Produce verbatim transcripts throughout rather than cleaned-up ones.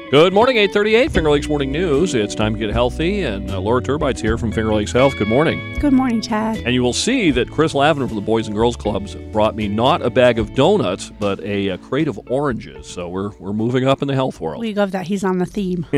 Good morning, eight thirty-eight, Finger Lakes Morning News. It's time to get healthy, and uh, Laura Turbite's here from Finger Lakes Health. Good morning. Good morning, Chad. And you will see that Chris Lavender from the Boys and Girls Clubs brought me not a bag of donuts, but a, a crate of oranges. So we're we're moving up in the health world. We love that. He's on the theme.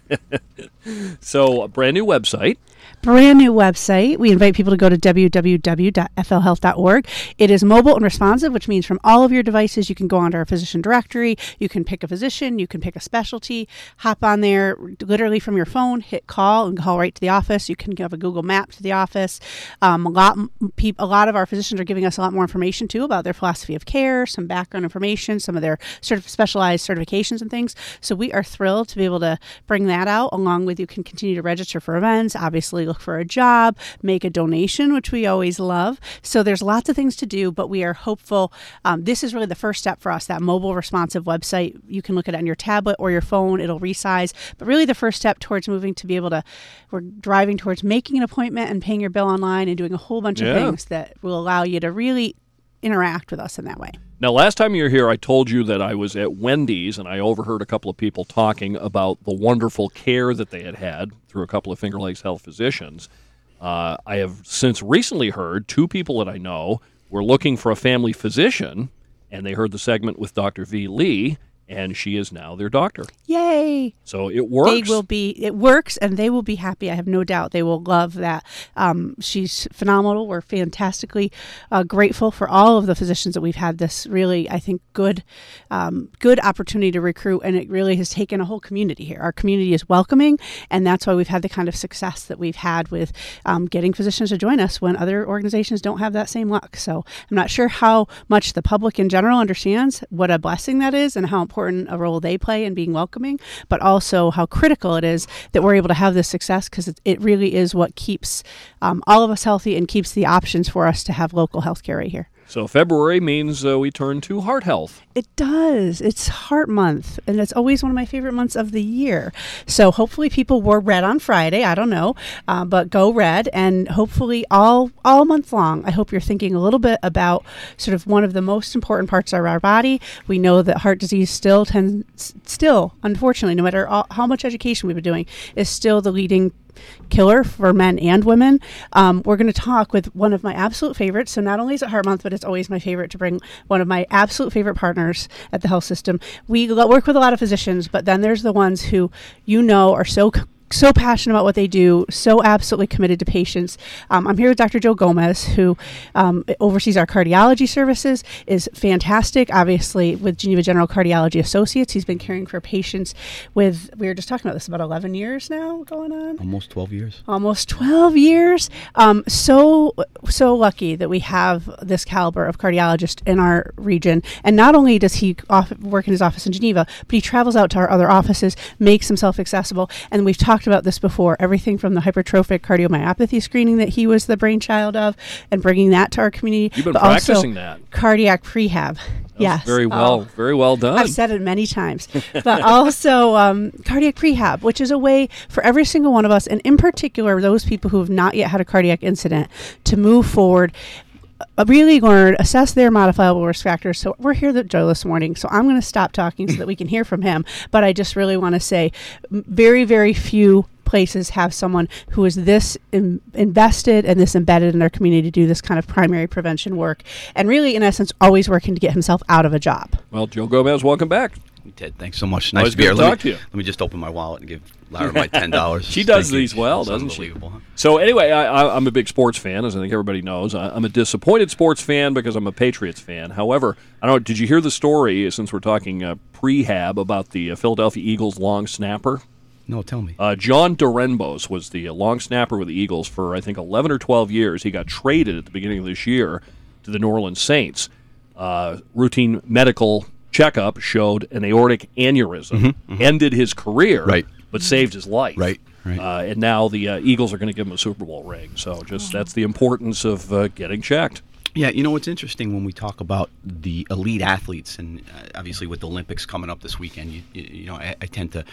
So, a brand new website. Brand new website. We invite people to go to w w w dot f l health dot org. It is mobile and responsive, which means from all of your devices, you can go onto our physician directory. You can pick a physician. You can pick a specialty. Hop on there literally from your phone, hit call, and call right to the office. You can have a Google map to the office. Um, a lot, a lot of our physicians are giving us a lot more information, too, about their philosophy of care, some background information, some of their sort of specialized certifications and things. So we are thrilled to be able to bring that out, along with you can continue to register for events, obviously look for a job, make a donation, which we always love. So there's lots of things to do, but we are hopeful. Um, this is really the first step for us, that mobile responsive website. You can look at it on your tablet or your phone. It'll resize. But really the first step towards moving to be able to, we're driving towards making an appointment and paying your bill online and doing a whole bunch Yeah. of things that will allow you to really interact with us in that way. Now, last time you were here, I told you that I was at Wendy's, and I overheard a couple of people talking about the wonderful care that they had had through a couple of Finger Lakes Health physicians. Uh, I have since recently heard two people that I know were looking for a family physician, and they heard the segment with Doctor V. Lee, and she is now their doctor. Yay! So it works. They will be, it works, and they will be happy. I have no doubt. They will love that. Um, she's phenomenal. We're fantastically uh, grateful for all of the physicians that we've had this really, I think, good, um, good opportunity to recruit, and it really has taken a whole community here. Our community is welcoming, and that's why we've had the kind of success that we've had with um, getting physicians to join us when other organizations don't have that same luck. So I'm not sure how much the public in general understands what a blessing that is and how important a role they play in being welcoming, but also how critical it is that we're able to have this success, because it, it really is what keeps um, all of us healthy and keeps the options for us to have local health care right here. So February means uh, we turn to heart health. It does. It's Heart Month, and it's always one of my favorite months of the year. So hopefully people wore red on Friday. I don't know, uh, but go red, and hopefully all all month long, I hope you're thinking a little bit about sort of one of the most important parts of our body. We know that heart disease still tends, still, unfortunately, no matter all, how much education we've been doing, is still the leading killer for men and women. Um, we're going to talk with one of my absolute favorites. So not only is it Heart Month, but it's always my favorite to bring one of my absolute favorite partners at the health system. We lo- work with a lot of physicians, but then there's the ones who, you know, are so so passionate about what they do, so absolutely committed to patients. Um, I'm here with Doctor Joe Gomez, who um, oversees our cardiology services, is fantastic, obviously, with Geneva General Cardiology Associates. He's been caring for patients with, we were just talking about this, about eleven years now going on? Almost twelve years. Almost twelve years. Um, so, so lucky that we have this caliber of cardiologist in our region. And not only does he off- work in his office in Geneva, but he travels out to our other offices, makes himself accessible. And we've talked about this before, everything from the hypertrophic cardiomyopathy screening that he was the brainchild of and bringing that to our community. You've been but practicing also that. Cardiac prehab. Yes. Very well, Oh. very well done. I've said it many times, but also um, cardiac prehab, which is a way for every single one of us, and in particular those people who have not yet had a cardiac incident, to move forward, uh, really learn, assess their modifiable risk factors. So we're here with Joe this morning, so I'm going to stop talking so that we can hear from him. But I just really want to say, m- very, very few places have someone who is this in, invested and this embedded in their community to do this kind of primary prevention work, and really, in essence, always working to get himself out of a job. Well, Joe Gomez, welcome back. Ted, thanks so much. Nice Always to be here. good to Let talk me, to you. Let me just open my wallet and give Lara my ten dollars. She does Thank you. these well, It's doesn't she? unbelievable, huh? So anyway, I, I, I'm a big sports fan, as I think everybody knows. I, I'm a disappointed sports fan because I'm a Patriots fan. However, I don't know, did you hear the story, since we're talking uh, prehab, about the uh, Philadelphia Eagles long snapper? No, tell me. Uh, John Dorenbos was the uh, long snapper with the Eagles for, I think, eleven or twelve years. He got traded at the beginning of this year to the New Orleans Saints. Uh, routine medical checkup showed an aortic aneurysm, Mm-hmm, mm-hmm. ended his career, Right. but saved his life. Right, right. Uh, and now the uh, Eagles are going to give him a Super Bowl ring. So just that's the importance of uh, getting checked. Yeah, you know, what's interesting when we talk about the elite athletes, and uh, obviously with the Olympics coming up this weekend, you, you, you know, I, I tend to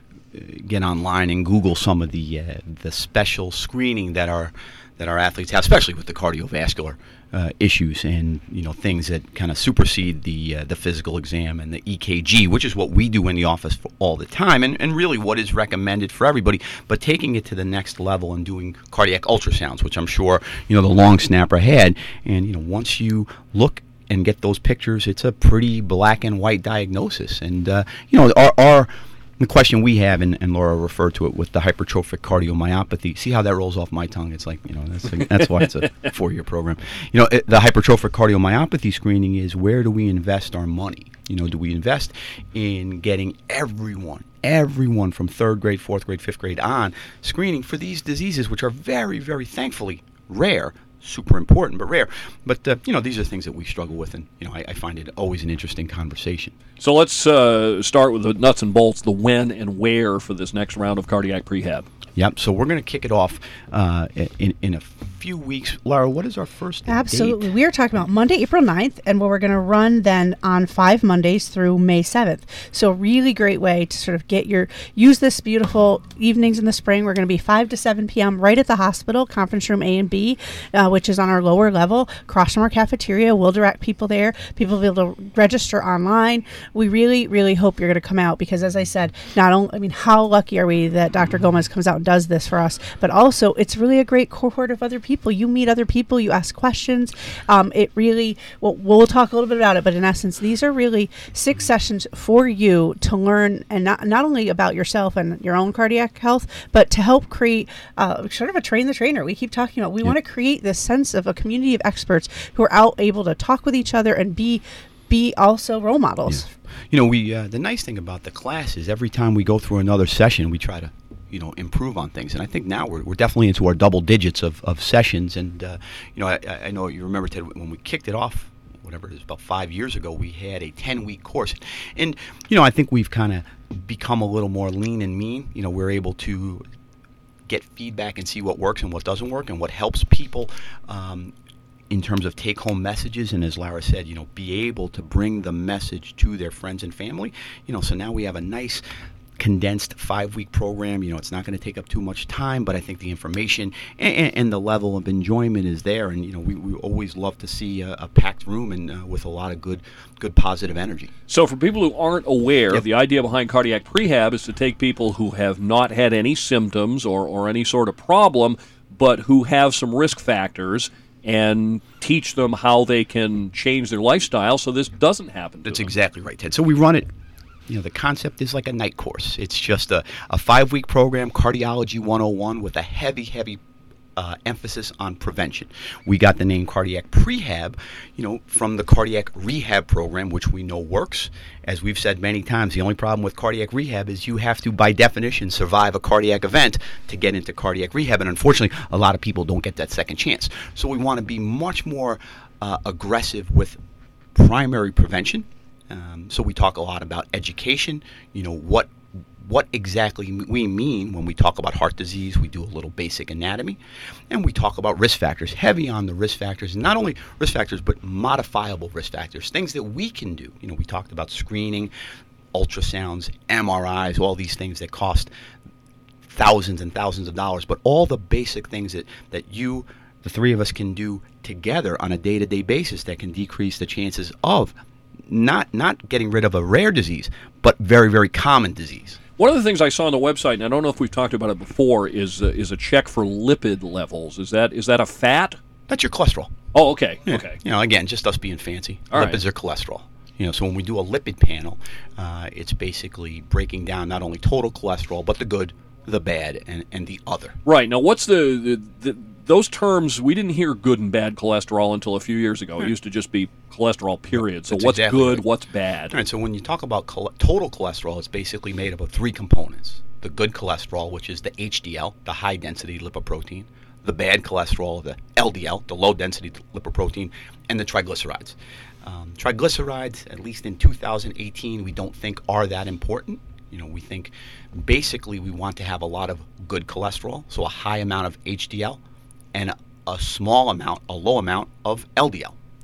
get online and Google some of the uh, the special screening that our that our athletes have, especially with the cardiovascular uh, issues and you know things that kind of supersede the uh, the physical exam and the E K G, which is what we do in the office for all the time, and, and really what is recommended for everybody. But taking it to the next level and doing cardiac ultrasounds, which I'm sure you know the long snapper had, and you know once you look and get those pictures, it's a pretty black and white diagnosis, and uh, you know our, our the question we have, and, and Laura referred to it with the hypertrophic cardiomyopathy. See how that rolls off my tongue? It's like, you know, that's, that's why it's a four-year program. You know, it, the hypertrophic cardiomyopathy screening is where do we invest our money? You know, do we invest in getting everyone, everyone from third grade, fourth grade, fifth grade on screening for these diseases, which are very, very thankfully rare, super important, but rare. But, uh, you know, these are things that we struggle with, and, you know, I, I find it always an interesting conversation. So let's uh, start with the nuts and bolts, the when and where for this next round of cardiac prehab. Yep. So we're going to kick it off uh, in in a few weeks. Laura, what is our first Absolutely. date? We are talking about Monday, April ninth, and we're going to run then on five Mondays through May seventh. So a really great way to sort of get your, use this beautiful evenings in the spring. We're going to be five to seven p.m. right at the hospital, conference room A and B, uh, which is on our lower level, across from our cafeteria. We'll direct people there. People will be able to register online. We really, really hope you're going to come out because, as I said, not only, I mean, how lucky are we that Doctor Gomez comes out and does this for us, but also it's really a great cohort of other people. You meet other people, you ask questions. Um, it really, well, we'll talk a little bit about it, but in essence, these are really six sessions for you to learn, and not, not only about yourself and your own cardiac health, but to help create uh, sort of a train the trainer. We keep talking about, we yeah. want to create this sense of a community of experts who are out able to talk with each other and be be also role models. Yeah. You know, we uh, the nice thing about the class is every time we go through another session, we try to, you know, improve on things. And I think now we're, we're definitely into our double digits of, of sessions. And, uh, you know, I, I know you remember, Ted, when we kicked it off, whatever it is, about five years ago, we had a ten-week course. And, you know, I think we've kind of become a little more lean and mean. You know, we're able to get feedback and see what works and what doesn't work and what helps people um, in terms of take-home messages, and as Lara said, you know, be able to bring the message to their friends and family. You know, so now we have a nice condensed five-week program. You know, it's not going to take up too much time, but I think the information and, and the level of enjoyment is there. And you know, we, we always love to see a, a packed room and uh, with a lot of good, good positive energy. So, for people who aren't aware, yep. the idea behind cardiac prehab is to take people who have not had any symptoms or, or any sort of problem, but who have some risk factors, and teach them how they can change their lifestyle so this doesn't happen to That's them. exactly right, Ted. So we run it, you know, the concept is like a night course. It's just a, a five-week program, Cardiology one oh one, with a heavy, heavy uh, emphasis on prevention. We got the name cardiac prehab, you know, from the cardiac rehab program, which we know works. As we've said many times, the only problem with cardiac rehab is you have to, by definition, survive a cardiac event to get into cardiac rehab. And unfortunately, a lot of people don't get that second chance. So we want to be much more uh, aggressive with primary prevention. Um, so we talk a lot about education, you know, what what exactly we mean when we talk about heart disease. We do a little basic anatomy, and we talk about risk factors, heavy on the risk factors, not only risk factors, but modifiable risk factors, things that we can do. You know, we talked about screening, ultrasounds, M R Is, all these things that cost thousands and thousands of dollars, but all the basic things that, that you, the three of us, can do together on a day-to-day basis that can decrease the chances of not not getting rid of a rare disease, but very, very common disease. One of the things I saw on the website, and I don't know if we've talked about it before, is uh, is a check for lipid levels. Is that is that a fat? That's your cholesterol. Oh, okay, Yeah. okay. You know, again, just us being fancy. All Lipids right. are cholesterol. You know, so when we do a lipid panel, uh, it's basically breaking down not only total cholesterol, but the good, the bad, and, and the other. Right. Now, what's the, the, the those terms? We didn't hear good and bad cholesterol until a few years ago. It used to just be cholesterol, period. So That's what's exactly good, right. what's bad? All right, so when you talk about chole- total cholesterol, it's basically made up of three components. The good cholesterol, which is the H D L, the high-density lipoprotein. The bad cholesterol, the L D L, the low-density lipoprotein, and the triglycerides. Um, triglycerides, at least in two thousand eighteen, we don't think are that important. You know, we think basically we want to have a lot of good cholesterol, so a high amount of H D L, and a, a small amount, a low amount of L D L.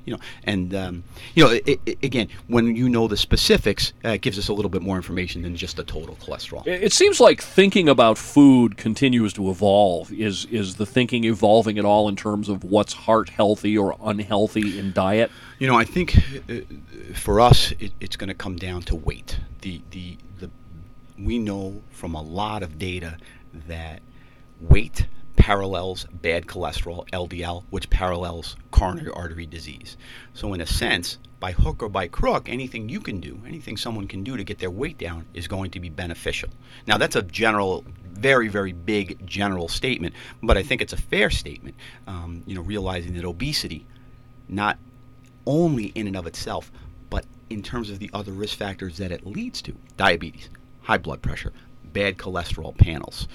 You know, and um, you know, it, it, again, when you know the specifics, uh, it gives us a little bit more information than just the total cholesterol. It seems like thinking about food continues to evolve. Is is the thinking evolving at all in terms of what's heart healthy or unhealthy in diet? You know, I think uh, for us, it, it's going to come down to weight. The the the we know from a lot of data that weight parallels bad cholesterol, L D L, which parallels coronary artery disease. So in a sense, by hook or by crook, anything you can do, anything someone can do to get their weight down is going to be beneficial. Now, that's a general, very, very big general statement, but I think it's a fair statement, um, you know, realizing that obesity, not only in and of itself, but in terms of the other risk factors that it leads to, diabetes, high blood pressure, bad cholesterol panels,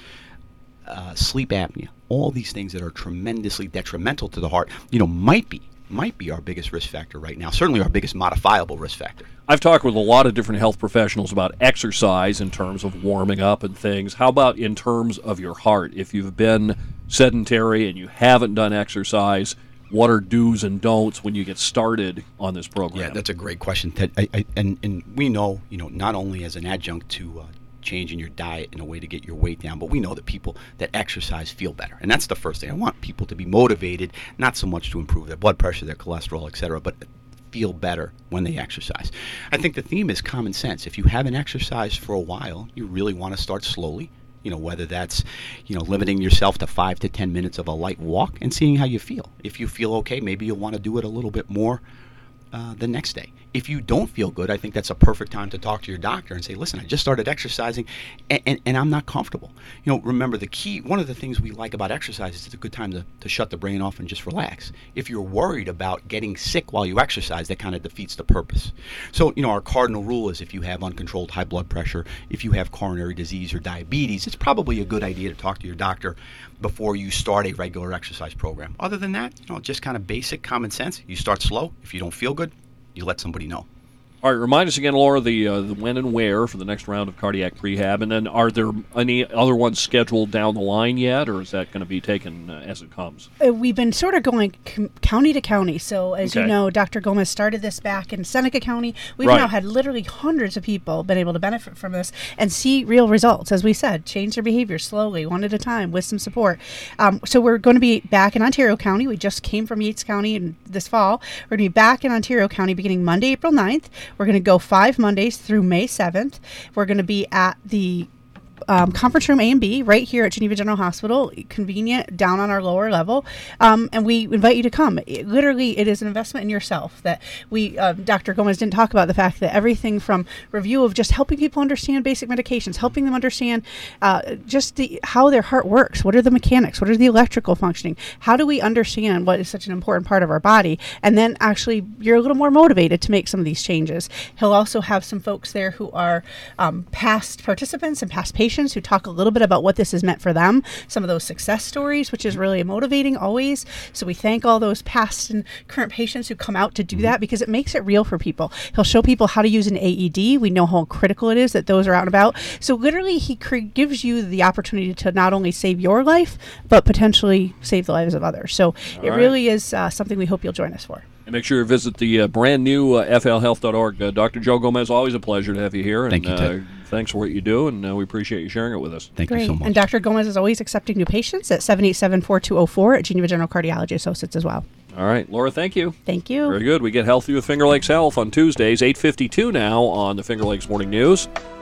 Uh, sleep apnea, all these things that are tremendously detrimental to the heart, you know, might be might be our biggest risk factor right now. Certainly our biggest modifiable risk factor. I've talked with a lot of different health professionals about exercise in terms of warming up and things. How about in terms of your heart? If you've been sedentary and you haven't done exercise, what are do's and don'ts when you get started on this program? Yeah, that's a great question, Ted. I, I, and, and we know, you know, not only as an adjunct to uh, changing your diet in a way to get your weight down, but we know that people that exercise feel better, and that's the first thing. I want people to be motivated, not so much to improve their blood pressure, their cholesterol, et cetera, but feel better when they exercise. I think the theme is common sense. If you haven't exercised for a while, you really want to start slowly. You know, whether that's, you know, limiting yourself to five to ten minutes of a light walk and seeing how you feel. If you feel okay, maybe you'll want to do it a little bit more uh, the next day. If you don't feel good, I think that's a perfect time to talk to your doctor and say, listen, I just started exercising and, and, and I'm not comfortable. You know, remember the key, one of the things we like about exercise is it's a good time to, to shut the brain off and just relax. If you're worried about getting sick while you exercise, that kind of defeats the purpose. So, you know, our cardinal rule is if you have uncontrolled high blood pressure, if you have coronary disease or diabetes, it's probably a good idea to talk to your doctor before you start a regular exercise program. Other than that, you know, just kind of basic common sense. You start slow. If you don't feel good, you let somebody know. All right, remind us again, Laura, the uh, the when and where for the next round of cardiac prehab, and then are there any other ones scheduled down the line yet, or is that going to be taken uh, as it comes? Uh, we've been sort of going com- county to county. So as Okay. you know, Doctor Gomez started this back in Seneca County. We've Right. now had literally hundreds of people been able to benefit from this and see real results. As we said, change their behavior slowly, one at a time, with some support. Um, so we're going to be back in Ontario County. We just came from Yates County in this fall. We're going to be back in Ontario County beginning Monday, April ninth. We're going to go five Mondays through May seventh. We're going to be at the Um, conference room A and B right here at Geneva General Hospital, convenient, down on our lower level, um, and we invite you to come. It, literally, it is an investment in yourself that we, uh, Doctor Gomez didn't talk about the fact that everything from review of just helping people understand basic medications, helping them understand uh, just the, how their heart works, what are the mechanics, what are the electrical functioning, how do we understand what is such an important part of our body, and then actually you're a little more motivated to make some of these changes. He'll also have some folks there who are um, past participants and past patients who talk a little bit about what this has meant for them, some of those success stories, which is really motivating always. So we thank all those past and current patients who come out to do that because it makes it real for people. He'll show people how to use an A E D. We know how critical it is that those are out and about. So literally he cre- gives you the opportunity to not only save your life, but potentially save the lives of others. So All it right. really is uh, something we hope you'll join us for. And make sure you visit the uh, brand new uh, F L health dot org. Uh, Doctor Joe Gomez, always a pleasure to have you here. And, Thank you, Ted. Uh, thanks for what you do, and uh, we appreciate you sharing it with us. Thank Great. you so much. And Doctor Gomez is always accepting new patients at seven eight seven, four two zero four at Geneva General Cardiology Associates as well. All right, Laura, thank you. Thank you. Very good. We get healthy with Finger Lakes Health on Tuesdays, eight fifty-two now on the Finger Lakes Morning News.